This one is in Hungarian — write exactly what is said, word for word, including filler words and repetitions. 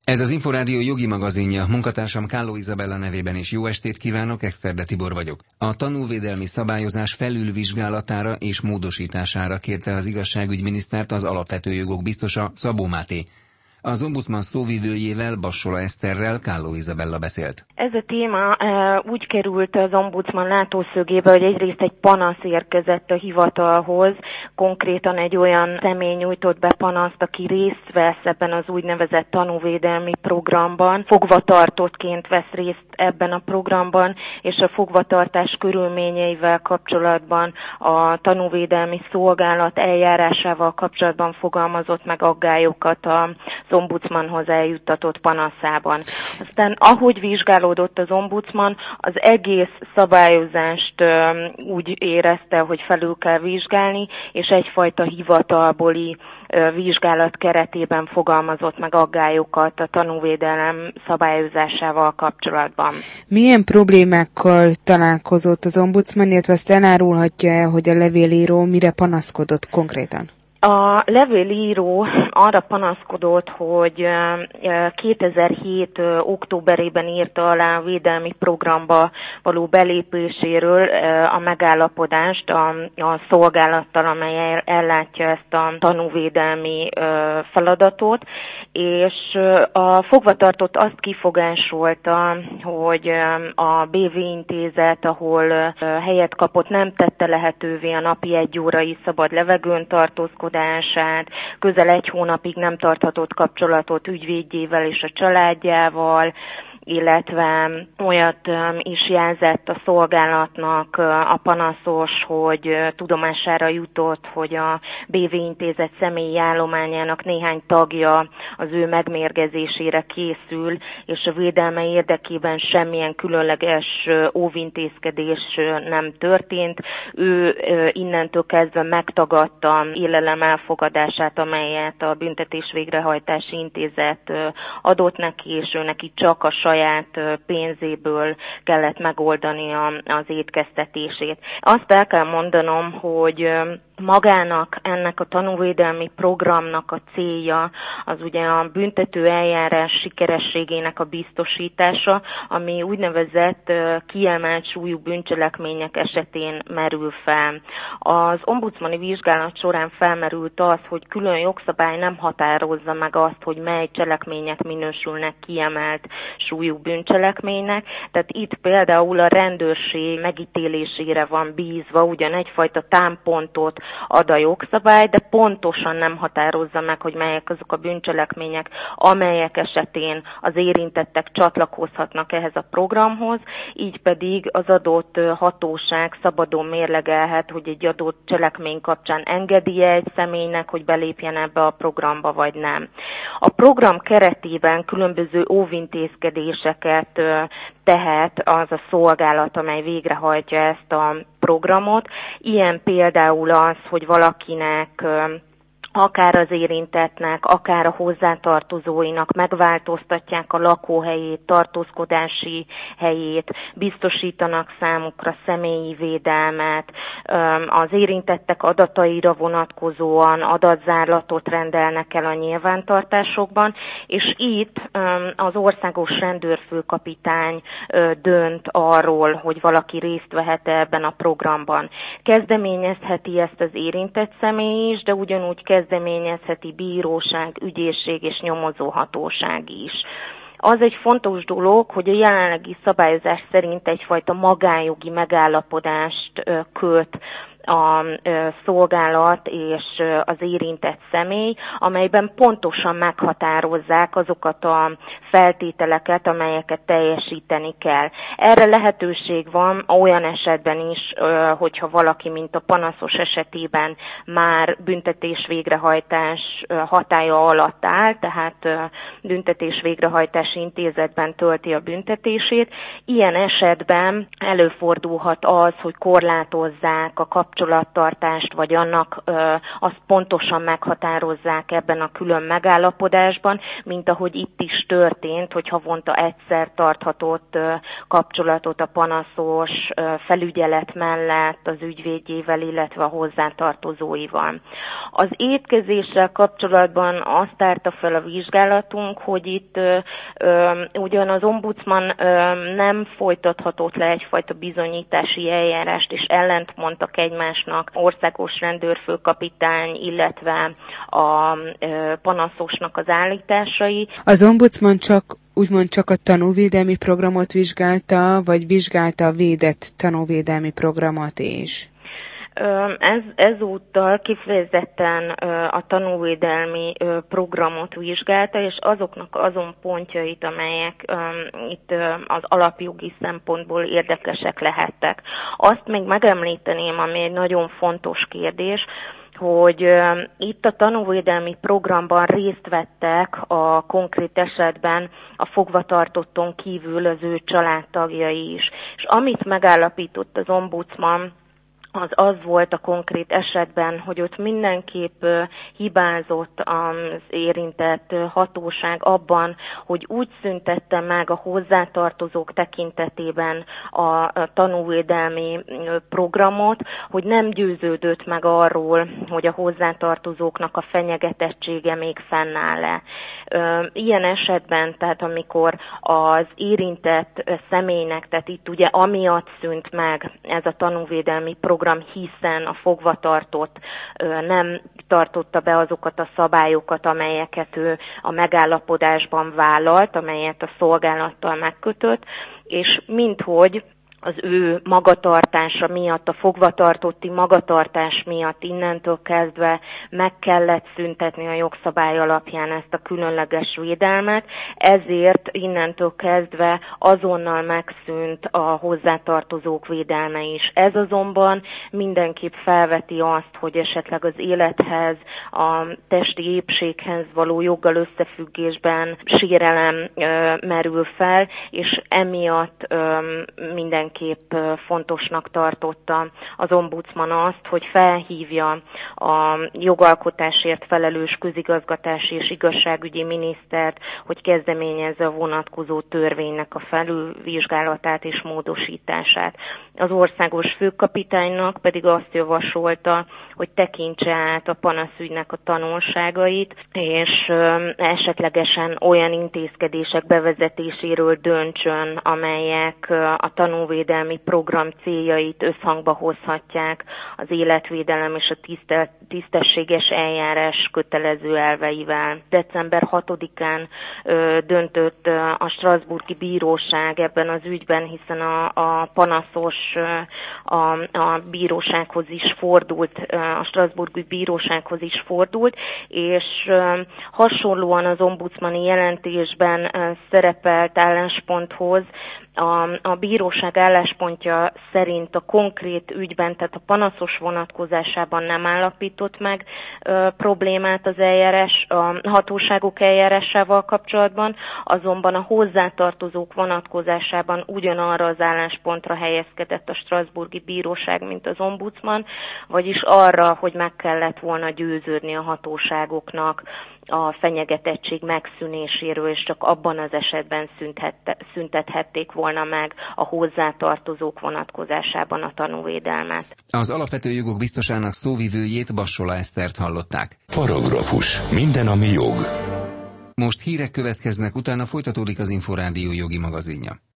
Ez az Inforádió jogi magazinja, munkatársam Kálló Izabella nevében is jó estét kívánok, Exterde Tibor vagyok. A tanúvédelmi szabályozás felülvizsgálatára és módosítására kérte az igazságügyminisztert az alapvető jogok biztosa, Szabó Máté. Az ombudsman szóvivőjével, Bassola Eszterrel Kálló Izabella beszélt. Ez a téma e, úgy került az ombudsman látószögébe, hogy egyrészt egy panasz érkezett a hivatalhoz, konkrétan egy olyan személy nyújtott be panaszt, aki részt vesz ebben az úgynevezett tanúvédelmi programban, fogvatartottként vesz részt ebben a programban, és a fogvatartás körülményeivel kapcsolatban a tanúvédelmi szolgálat eljárásával kapcsolatban fogalmazott meg aggályokat az ombudsmanhoz eljuttatott panaszában. Aztán ahogy vizsgálódott az ombudsman, az egész szabályozást ö, úgy érezte, hogy felül kell vizsgálni, és egyfajta hivatalbeli ö, vizsgálat keretében fogalmazott meg aggályokat a tanúvédelem szabályozásával kapcsolatban. Milyen problémákkal találkozott az ombudsman, illetve ezt elárulhatja, hogy a levélíró mire panaszkodott konkrétan? A levélíró arra panaszkodott, hogy kétezer-hét októberében írta alá a védelmi programba való belépéséről a megállapodást a, a szolgálattal, amely ellátja ezt a tanúvédelmi feladatot, és a fogvatartott azt kifogásolta, hogy a bé vé intézet, ahol helyet kapott, nem tette lehetővé a napi egy órai szabad levegőn tartózkodását, közel egy hónapig nem tarthatott kapcsolatot ügyvédjével és a családjával, illetve olyat is jelzett a szolgálatnak a panaszos, hogy tudomására jutott, hogy a bé vé intézet személyi állományának néhány tagja az ő megmérgezésére készül, és a védelme érdekében semmilyen különleges óvintézkedés nem történt. Ő innentől kezdve megtagadta élelem elfogadását, amelyet a büntetés végrehajtási intézet adott neki, és ő neki csak a saját saját pénzéből kellett megoldani az étkeztetését. Azt el kell mondanom, hogy magának ennek a tanúvédelmi programnak a célja az ugye a büntető eljárás sikerességének a biztosítása, ami úgynevezett kiemelt súlyú bűncselekmények esetén merül fel. Az ombudsmani vizsgálat során felmerült az, hogy külön jogszabály nem határozza meg azt, hogy mely cselekmények minősülnek kiemelt súlyú bűncselekménynek, tehát itt például a rendőrség megítélésére van bízva ugyan egyfajta támpontot ad a jogszabály, de pontosan nem határozza meg, hogy melyek azok a bűncselekmények, amelyek esetén az érintettek csatlakozhatnak ehhez a programhoz, így pedig az adott hatóság szabadon mérlegelhet, hogy egy adott cselekmény kapcsán engedi-e egy személynek, hogy belépjen ebbe a programba, vagy nem. A program keretében különböző óvintézkedéseket tehet az a szolgálat, amely végrehajtja ezt a programot. Ilyen például az, hogy valakinek akár az érintettnek, akár a hozzátartozóinak megváltoztatják a lakóhelyét, tartózkodási helyét, biztosítanak számukra személyi védelmet, az érintettek adataira vonatkozóan adatzárlatot rendelnek el a nyilvántartásokban, és itt az országos rendőrfőkapitány dönt arról, hogy valaki részt vehet ebben a programban. Kezdeményezheti ezt az érintett személy is, de ugyanúgy kezdeményezheti kezdeményezheti bíróság, ügyészség és nyomozóhatóság is. Az egy fontos dolog, hogy a jelenlegi szabályozás szerint egyfajta magánjogi megállapodást köt a szolgálat és az érintett személy, amelyben pontosan meghatározzák azokat a feltételeket, amelyeket teljesíteni kell. Erre lehetőség van olyan esetben is, hogyha valaki, mint a panaszos esetében már büntetés végrehajtás hatálya alatt áll, tehát büntetés végrehajtási intézetben tölti a büntetését. Ilyen esetben előfordulhat az, hogy korlátozzák a kapcsolatot kapcsolattartást, vagy annak azt pontosan meghatározzák ebben a külön megállapodásban, mint ahogy itt is történt, hogy havonta egyszer tarthatott kapcsolatot a panaszos felügyelet mellett az ügyvédjével, illetve a hozzátartozóival. Az étkezéssel kapcsolatban azt tárta fel a vizsgálatunk, hogy itt ö, ö, ugyan az ombudsman ö, nem folytathatott le egyfajta bizonyítási eljárást, és ellentmondtak egymásnak országos rendőrfőkapitány, illetve a ö, panaszosnak az állításai. Az ombudsman csak úgymond csak a tanúvédelmi programot vizsgálta, vagy vizsgálta a védett tanúvédelmi programot is? Ez, ezúttal kifejezetten a tanúvédelmi programot vizsgálta, és azoknak azon pontjait, amelyek itt az alapjogi szempontból érdekesek lehettek. Azt még megemlíteném, ami egy nagyon fontos kérdés, hogy uh, itt a tanúvédelmi programban részt vettek a konkrét esetben a fogvatartotton kívül az ő családtagjai is. És amit megállapított az ombudsman, az az volt a konkrét esetben, hogy ott mindenképp uh, hibázott az érintett uh, hatóság abban, hogy úgy szüntette meg a hozzátartozók tekintetében a, a tanúvédelmi uh, programot, hogy nem győződött meg arról, hogy a hozzátartozóknak a fenyegetettsége még fennáll-e. Uh, ilyen esetben, tehát amikor az érintett uh, személynek, tehát itt ugye amiatt szűnt meg ez a tanúvédelmi program, hiszen a fogvatartott nem tartotta be azokat a szabályokat, amelyeket ő a megállapodásban vállalt, amelyet a szolgálattal megkötött, és minthogy az ő magatartása miatt, a fogvatartotti magatartás miatt innentől kezdve meg kellett szüntetni a jogszabály alapján ezt a különleges védelmet, ezért innentől kezdve azonnal megszűnt a hozzátartozók védelme is. Ez azonban mindenképp felveti azt, hogy esetleg az élethez, a testi épséghez való joggal összefüggésben sérelem ö, merül fel, és emiatt ö, minden Kép fontosnak tartotta az ombudsman azt, hogy felhívja a jogalkotásért felelős közigazgatási és igazságügyi minisztert, hogy kezdeményezze a vonatkozó törvénynek a felülvizsgálatát és módosítását. Az országos főkapitánynak pedig azt javasolta, hogy tekintse át a panaszügynek a tanulságait, és esetlegesen olyan intézkedések bevezetéséről döntsön, amelyek a tanúvédelmi program céljait összhangba hozhatják az életvédelem és a tisztességes eljárás kötelező elveivel. december hatodikán ö, döntött ö, a strasbourgi bíróság ebben az ügyben, hiszen a, a panaszos ö, a, a bírósághoz is fordult, ö, a strasbourgi bírósághoz is fordult, és ö, hasonlóan az ombudsmani jelentésben ö, szerepelt állásponthoz, A, a bíróság álláspontja szerint a konkrét ügyben, tehát a panaszos vonatkozásában nem állapított meg ö, problémát az eljárás, a hatóságok eljárásával kapcsolatban, azonban a hozzátartozók vonatkozásában ugyanarra az álláspontra helyezkedett a strasbourgi bíróság, mint az ombudsman, vagyis arra, hogy meg kellett volna győződni a hatóságoknak a fenyegetettség megszűnéséről, és csak abban az esetben szüntethették volna meg a hozzátartozók vonatkozásában a tanúvédelmet. Az alapvető jogok biztosának szóvivőjét, Bassola Esztert hallották. Paragrafus. Minden, ami jog. Most hírek következnek, utána folytatódik az Inforádió jogi magazinja.